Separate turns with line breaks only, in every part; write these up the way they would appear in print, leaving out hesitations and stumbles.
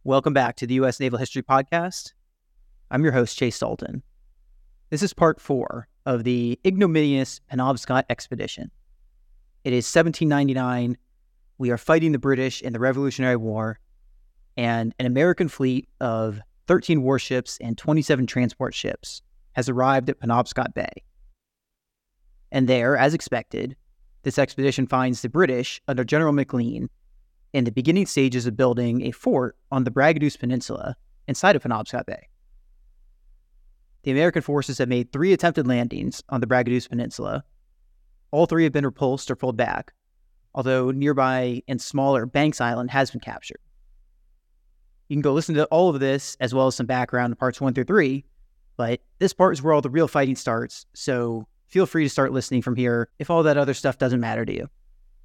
Welcome back to the U.S. Naval History Podcast. I'm your host, Chase Dalton. This is part 4 of the ignominious Penobscot Expedition. It is 1799. We are fighting the British in the Revolutionary War, and an American fleet of 13 warships and 27 transport ships has arrived at Penobscot Bay. And there, as expected, this expedition finds the British under General Maclean in the beginning stages of building a fort on the Bragadoce Peninsula inside of Penobscot Bay. The American forces have made 3 attempted landings on the Bragadoce Peninsula. All 3 have been repulsed or pulled back, although nearby and smaller Banks Island has been captured. You can go listen to all of this as well as some background in parts 1 through 3, but this part is where all the real fighting starts, so feel free to start listening from here if all that other stuff doesn't matter to you.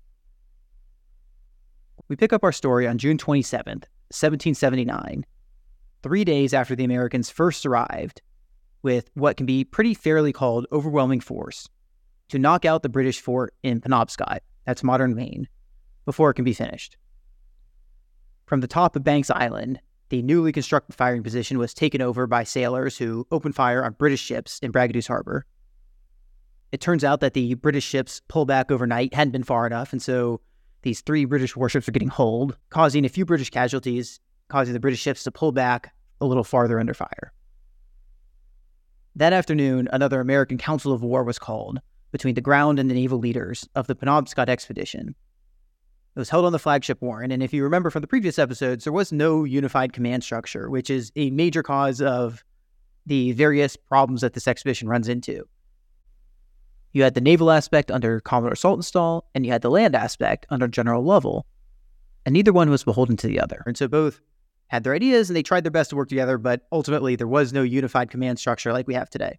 We pick up our story on June 27th, 1779, 3 days after the Americans first arrived, with what can be pretty fairly called overwhelming force to knock out the British fort in Penobscot, that's modern Maine, before it can be finished. From the top of Banks Island, the newly constructed firing position was taken over by sailors who opened fire on British ships in Bragadoce Harbor. It turns out that the British ships pulled back overnight hadn't been far enough, and so these 3 British warships are getting hulled, causing a few British casualties, causing the British ships to pull back a little farther under fire. That afternoon, another American Council of War was called between the ground and the naval leaders of the Penobscot expedition. It was held on the flagship Warren, and if you remember from the previous episodes, there was no unified command structure, which is a major cause of the various problems that this expedition runs into. You had the naval aspect under Commodore Saltonstall, and you had the land aspect under General Lovell, and neither one was beholden to the other. And so both had their ideas, and they tried their best to work together, but ultimately there was no unified command structure like we have today.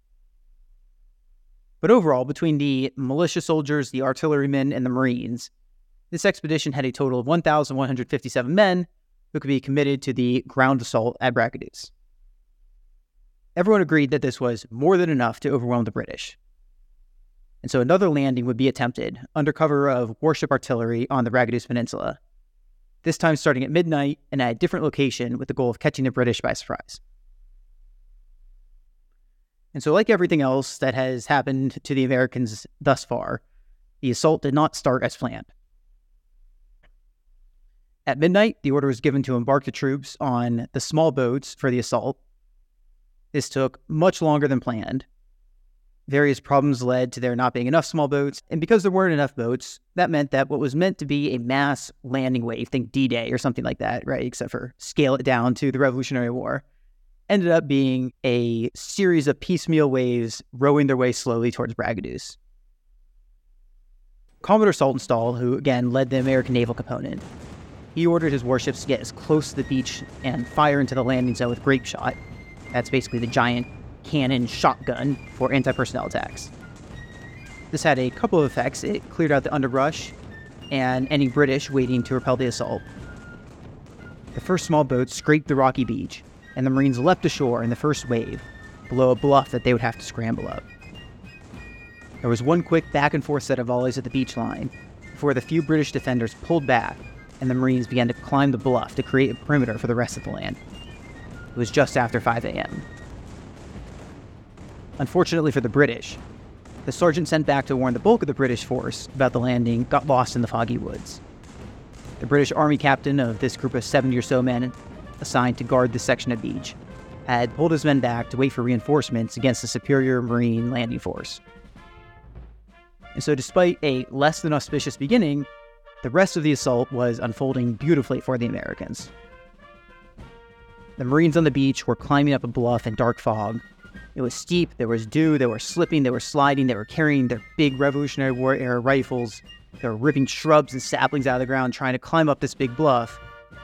But overall, between the militia soldiers, the artillerymen, and the Marines, this expedition had a total of 1,157 men who could be committed to the ground assault at Bragadoce. Everyone agreed that this was more than enough to overwhelm the British. And so another landing would be attempted under cover of warship artillery on the Bragadoce Peninsula, this time starting at midnight and at a different location with the goal of catching the British by surprise. And so like everything else that has happened to the Americans thus far, the assault did not start as planned. At midnight, the order was given to embark the troops on the small boats for the assault. This took much longer than planned. Various problems led to there not being enough small boats, and because there weren't enough boats, that meant that what was meant to be a mass landing wave, think D-Day or something like that, right, except for scale it down to the Revolutionary War, ended up being a series of piecemeal waves rowing their way slowly towards Bragadoce. Commodore Saltonstall, who again led the American naval component, he ordered his warships to get as close to the beach and fire into the landing zone with grape shot. That's basically the giant cannon shotgun for anti-personnel attacks. This had a couple of effects. It cleared out the underbrush and any British waiting to repel the assault. The first small boats scraped the rocky beach, and the Marines leapt ashore in the first wave, below a bluff that they would have to scramble up. There was one quick back-and-forth set of volleys at the beach line before the few British defenders pulled back and the Marines began to climb the bluff to create a perimeter for the rest of the land. It was just after 5 a.m. Unfortunately for the British, the sergeant sent back to warn the bulk of the British force about the landing got lost in the foggy woods. The British army captain of this group of 70 or so men assigned to guard this section of beach had pulled his men back to wait for reinforcements against the superior Marine landing force. And so despite a less than auspicious beginning, the rest of the assault was unfolding beautifully for the Americans. The Marines on the beach were climbing up a bluff in dark fog. It was steep, there was dew, they were slipping, they were sliding, they were carrying their big Revolutionary War era rifles, they were ripping shrubs and saplings out of the ground trying to climb up this big bluff.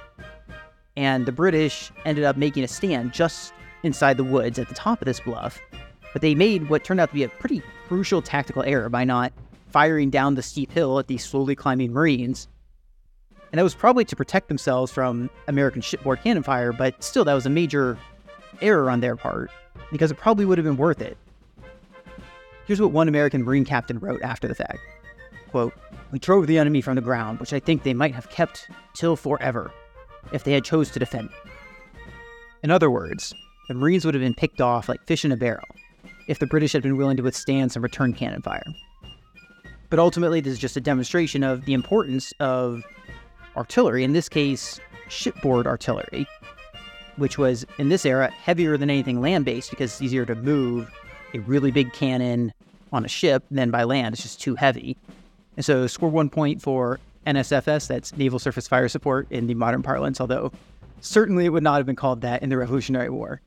And the British ended up making a stand just inside the woods at the top of this bluff, but they made what turned out to be a pretty crucial tactical error by not firing down the steep hill at these slowly climbing Marines. And that was probably to protect themselves from American shipboard cannon fire, but still that was a major error on their part, because it probably would have been worth it. Here's what one American Marine captain wrote after the fact. Quote, "We drove the enemy from the ground, which I think they might have kept till forever. if they had chose to defend it. In other words, the Marines would have been picked off like fish in a barrel if the British had been willing to withstand some return cannon fire. But ultimately, this is just a demonstration of the importance of artillery, in this case, shipboard artillery, which was, in this era, heavier than anything land-based because it's easier to move a really big cannon on a ship than by land. It's just too heavy. And so score 1 point for NSFS, that's Naval Surface Fire Support in the modern parlance, although certainly it would not have been called that in the Revolutionary War.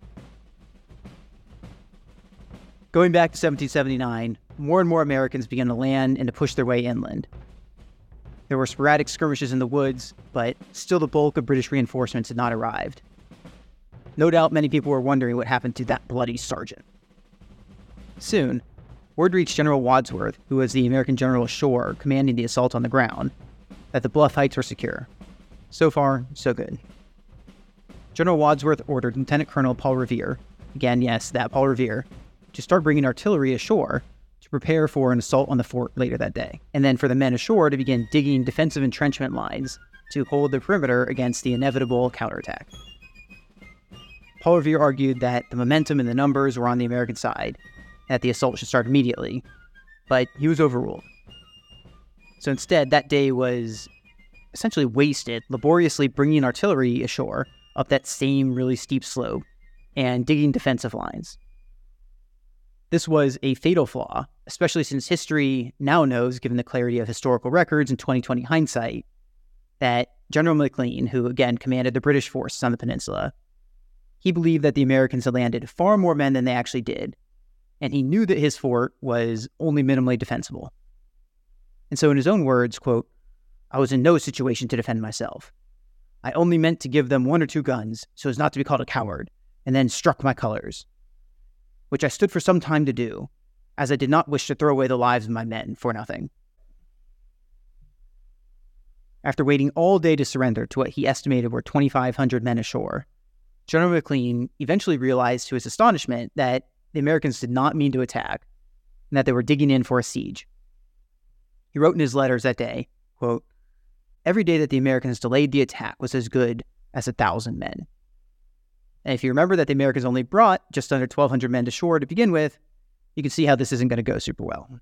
Going back to 1779, more and more Americans began to land and to push their way inland. There were sporadic skirmishes in the woods, but still the bulk of British reinforcements had not arrived. No doubt many people were wondering what happened to that bloody sergeant. Soon, word reached General Wadsworth, who was the American general ashore commanding the assault on the ground, that the Bluff Heights were secure. So far, so good. General Wadsworth ordered Lieutenant Colonel Paul Revere, again, yes, that Paul Revere, to start bringing artillery ashore to prepare for an assault on the fort later that day, and then for the men ashore to begin digging defensive entrenchment lines to hold the perimeter against the inevitable counterattack. Paul Revere argued that the momentum and the numbers were on the American side, and that the assault should start immediately, but he was overruled. So instead, that day was essentially wasted, laboriously bringing artillery ashore up that same really steep slope and digging defensive lines. This was a fatal flaw, especially since history now knows, given the clarity of historical records and 2020 hindsight, that General McLean, who again commanded the British forces on the peninsula, he believed that the Americans had landed far more men than they actually did, and he knew that his fort was only minimally defensible. And so in his own words, quote, "I was in no situation to defend myself. I only meant to give them 1 or 2 guns so as not to be called a coward, and then struck my colors, which I stood for some time to do, as I did not wish to throw away the lives of my men for nothing." After waiting all day to surrender to what he estimated were 2,500 men ashore, General McLean eventually realized to his astonishment that the Americans did not mean to attack, and that they were digging in for a siege. He wrote in his letters that day, quote, "Every day that the Americans delayed the attack was as good as 1,000 men." And if you remember that the Americans only brought just under 1,200 men to shore to begin with, you can see how this isn't going to go super well.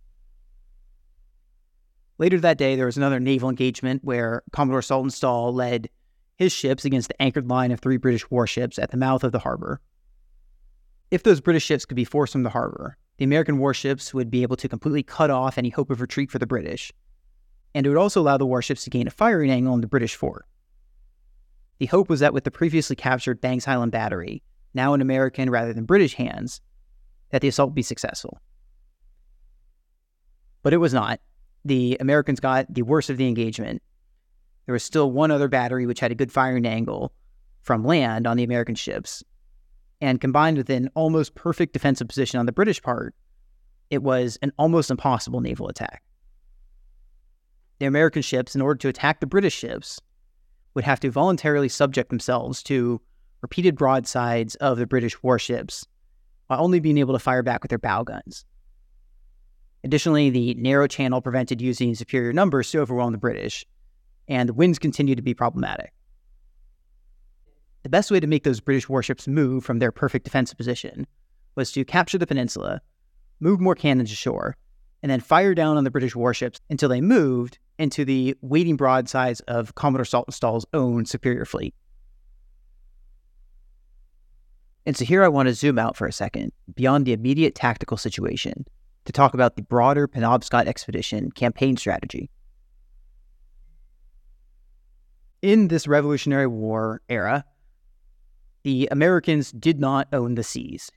Later that day, there was another naval engagement where Commodore Saltonstall led his ships against the anchored line of 3 British warships at the mouth of the harbor. If those British ships could be forced from the harbor, the American warships would be able to completely cut off any hope of retreat for the British, and it would also allow the warships to gain a firing angle on the British fort. The hope was that with the previously captured Banks Island Battery, now in American rather than British hands, that the assault would be successful. But it was not. The Americans got the worst of the engagement. There was still one other battery which had a good firing angle from land on the American ships, and combined with an almost perfect defensive position on the British part, it was an almost impossible naval attack. The American ships, in order to attack the British ships, would have to voluntarily subject themselves to repeated broadsides of the British warships while only being able to fire back with their bow guns. Additionally, the narrow channel prevented using superior numbers to overwhelm the British, and the winds continued to be problematic. The best way to make those British warships move from their perfect defensive position was to capture the peninsula, move more cannons ashore, and then fire down on the British warships until they moved into the waiting broadsides of Commodore Saltonstall's own superior fleet. And so here I want to zoom out for a second, beyond the immediate tactical situation, to talk about the broader Penobscot expedition campaign strategy. In this Revolutionary War era, the Americans did not own the seas.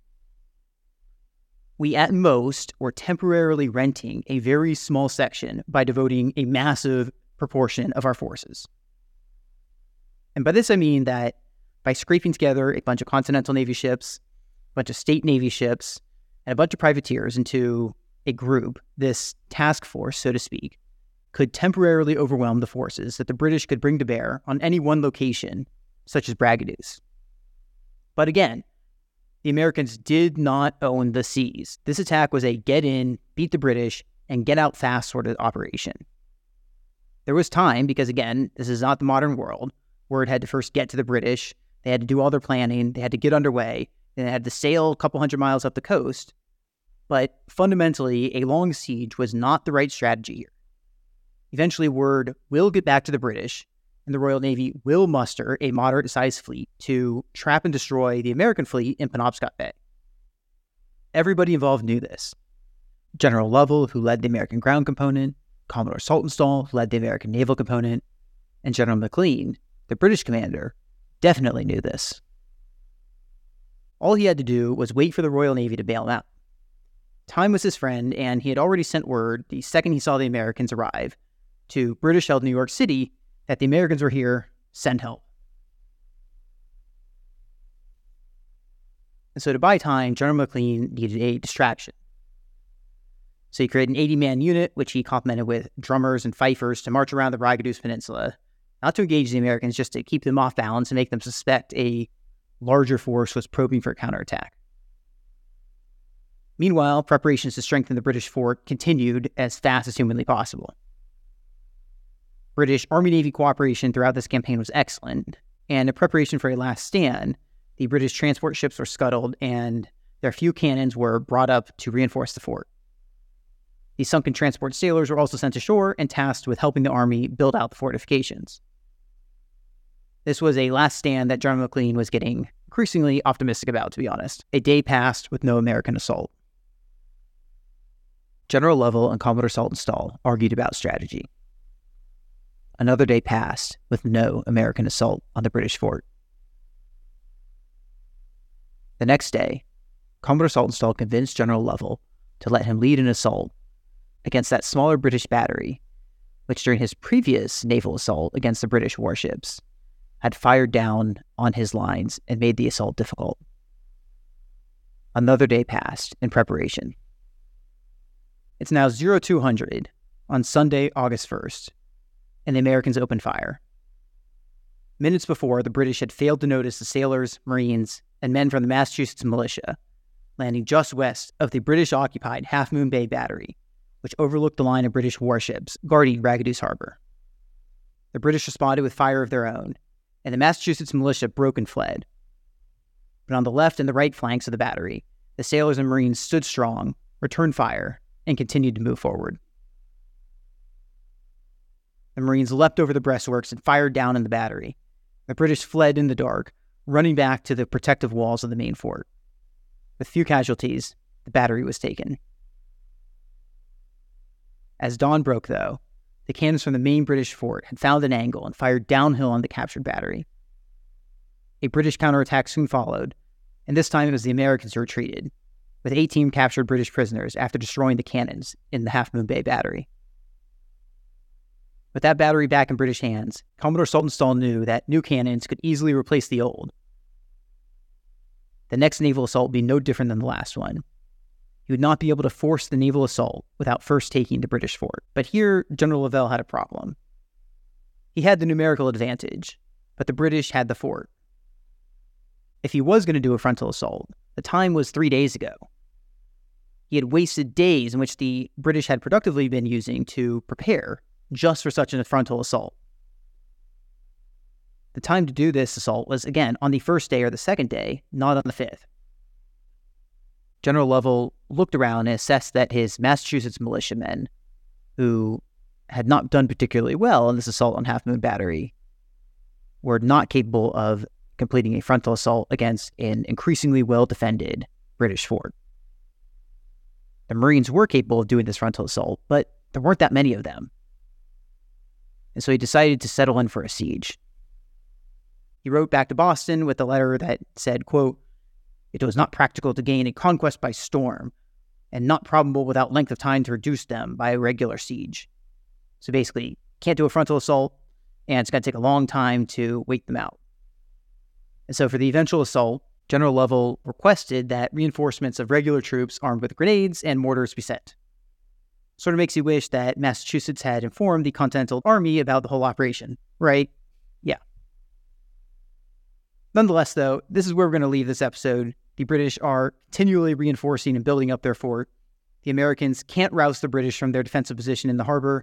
We at most were temporarily renting a very small section by devoting a massive proportion of our forces. And by this I mean that by scraping together a bunch of Continental Navy ships, a bunch of state Navy ships, and a bunch of privateers into a group, this task force, so to speak, could temporarily overwhelm the forces that the British could bring to bear on any one location, such as Bragadous. But again, the Americans did not own the seas. This attack was a get in, beat the British, and get out fast sort of operation. There was time, because again, this is not the modern world, Word had to first get to the British. They had to do all their planning. They had to get underway. Then they had to sail a couple hundred miles up the coast. But fundamentally, a long siege was not the right strategy here. Eventually, word will get back to the British, and the Royal Navy will muster a moderate-sized fleet to trap and destroy the American fleet in Penobscot Bay. Everybody involved knew this. General Lovell, who led the American ground component, Commodore Saltonstall, who led the American naval component, and General Maclean, the British commander, definitely knew this. All he had to do was wait for the Royal Navy to bail him out. Time was his friend, and he had already sent word, the second he saw the Americans arrive, to British-held New York City that the Americans were here, send help. And so to buy time, General Maclean needed a distraction. So he created an 80-man unit, which he complemented with drummers and fifers to march around the Ragadous Peninsula, not to engage the Americans, just to keep them off balance and make them suspect a larger force was probing for a counterattack. Meanwhile, preparations to strengthen the British fort continued as fast as humanly possible. British Army-Navy cooperation throughout this campaign was excellent, and in preparation for a last stand, the British transport ships were scuttled and their few cannons were brought up to reinforce the fort. The sunken transport sailors were also sent ashore and tasked with helping the army build out the fortifications. This was a last stand that General Maclean was getting increasingly optimistic about, to be honest. A day passed with no American assault. General Lovell and Commodore Saltonstall argued about strategy. Another day passed with no American assault on the British fort. The next day, Commodore Saltonstall convinced General Lovell to let him lead an assault against that smaller British battery, which during his previous naval assault against the British warships had fired down on his lines and made the assault difficult. Another day passed in preparation. It's now 0200 on Sunday, August 1st, and the Americans opened fire. Minutes before, the British had failed to notice the sailors, Marines, and men from the Massachusetts militia landing just west of the British-occupied Half Moon Bay Battery, which overlooked the line of British warships guarding Ragadous Harbor. The British responded with fire of their own, and the Massachusetts militia broke and fled. But on the left and the right flanks of the battery, the sailors and Marines stood strong, returned fire, and continued to move forward. The Marines leapt over the breastworks and fired down in the battery. The British fled in the dark, running back to the protective walls of the main fort. With few casualties, the battery was taken. As dawn broke, though, the cannons from the main British fort had found an angle and fired downhill on the captured battery. A British counterattack soon followed, and this time it was the Americans who retreated, with 18 captured British prisoners after destroying the cannons in the Half Moon Bay Battery. With that battery back in British hands, Commodore Saltonstall knew that new cannons could easily replace the old. The next naval assault would be no different than the last one. He would not be able to force the naval assault without first taking the British fort. But here, General Lovell had a problem. He had the numerical advantage, but the British had the fort. If he was going to do a frontal assault, the time was 3 days ago. He had wasted days in which the British had productively been using to prepare just for such a frontal assault. The time to do this assault was, again, on the first day or the second day, not on the fifth. General Lovell looked around and assessed that his Massachusetts militiamen, who had not done particularly well in this assault on Half Moon Battery, were not capable of completing a frontal assault against an increasingly well-defended British fort. The Marines were capable of doing this frontal assault, but there weren't that many of them. And so he decided to settle in for a siege. He wrote back to Boston with a letter that said, quote, "It was not practical to gain a conquest by storm, and not probable without length of time to reduce them by a regular siege." So basically, can't do a frontal assault, and it's going to take a long time to wait them out. And so for the eventual assault, General Lovell requested that reinforcements of regular troops armed with grenades and mortars be sent. Sort of makes you wish that Massachusetts had informed the Continental Army about the whole operation, right? Yeah. Nonetheless, though, this is where we're going to leave this episode. The British are continually reinforcing and building up their fort. The Americans can't rouse the British from their defensive position in the harbor,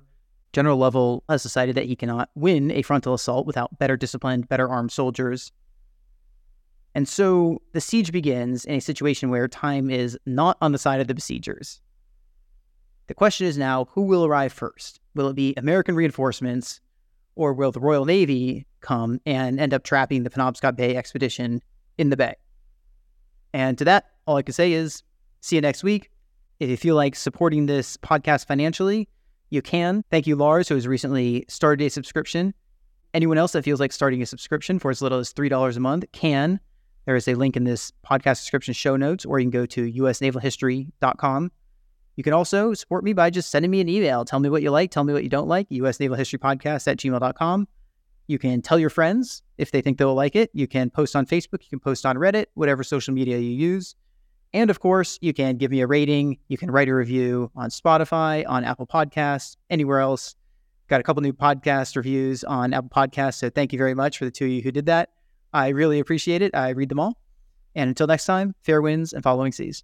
General Lovell has decided that he cannot win a frontal assault without better disciplined, better armed soldiers. And so the siege begins in a situation where time is not on the side of the besiegers. The question is now, who will arrive first? Will it be American reinforcements, or will the Royal Navy come and end up trapping the Penobscot Bay expedition in the bay? And to that, all I can say is, see you next week. If you feel like supporting this podcast financially, you can. Thank you, Lars, who has recently started a subscription. Anyone else that feels like starting a subscription for as little as $3 a month can. There is a link in this podcast description show notes, or you can go to usnavalhistory.com. You can also support me by just sending me an email. Tell me what you like, tell me what you don't like, usnavalhistorypodcast@gmail.com. You can tell your friends if they think they'll like it. You can post on Facebook, you can post on Reddit, whatever social media you use. And of course, you can give me a rating. You can write a review on Spotify, on Apple Podcasts, anywhere else. Got a couple new podcast reviews on Apple Podcasts, so thank you very much for the two of you who did that. I really appreciate it. I read them all. And until next time, fair winds and following seas.